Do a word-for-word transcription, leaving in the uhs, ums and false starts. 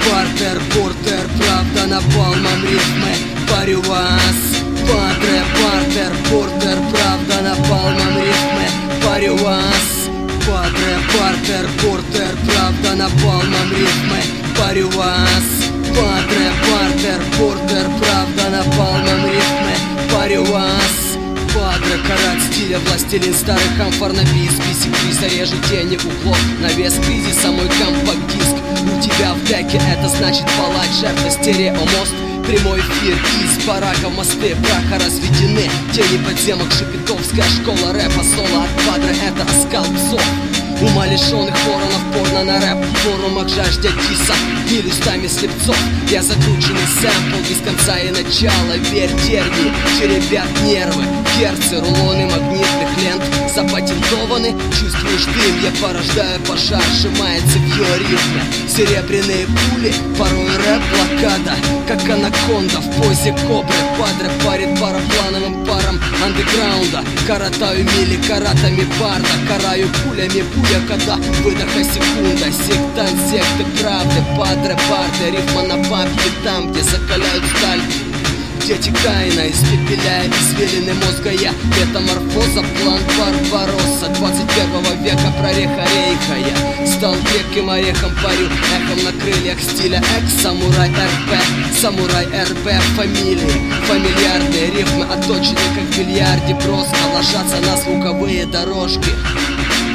партер, портер, правда напалмом рифмы. Парю вас. Падре, партер, портер, правда напалмом рифмы. Парю вас. Падре, партер, портер, правда напалмом рифмы. Парю вас. Падре, партер, портер, правда напалмом рифмы. Парю вас. Падре, карат стиля, властелин старых амфор. Напи список, криза режет тени углов. Навес кризиса, мой компакт-диск. У тебя в деке это значит палач, жертва стереомост. Прямой эфир из барака, мосты праха разведены. Тени подземок, шепетовская школа рэпа. Соло от Падре, это оскал псов. Ума лишенных воронов, порно на рэп в форумах, жаждя диса или устами слепцов. Я закрученный сэмпл без конца и начала. Верь тернии, черебят нервы, герцы, рулоны магнитных лент запатентованы. Чувствуешь дым, я порождаю пожар, сжимается в ее ритме. Серебряные пули, порой рэп блокада, как анаконда в позе кобры. Падре парит параплановым паром андеграунда. Коротаю мили каратами барда, караю пулями буя, когда выдоха секунда. Сектант секты правды, Падре барды, рифма на папке там, где закаляют сталь. Дети Каина, испепеляя извилины мозга я. Метаморфоза, план Барбаросса двадцать первого века, прореха рейха. Я стал крепким орехом, парю эхом на крыльях стиля экс. Самурай РП, самурай РБ, фамилии фамильярные рифмы, отточены как в бильярде, броско ложатся на звуковые дорожки.